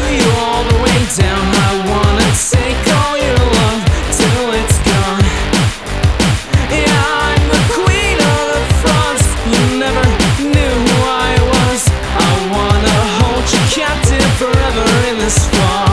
you all the way down. I wanna take all your love till it's gone. Yeah, I'm the queen of the fronts. You never knew who I was. I wanna hold you captive forever in this fall.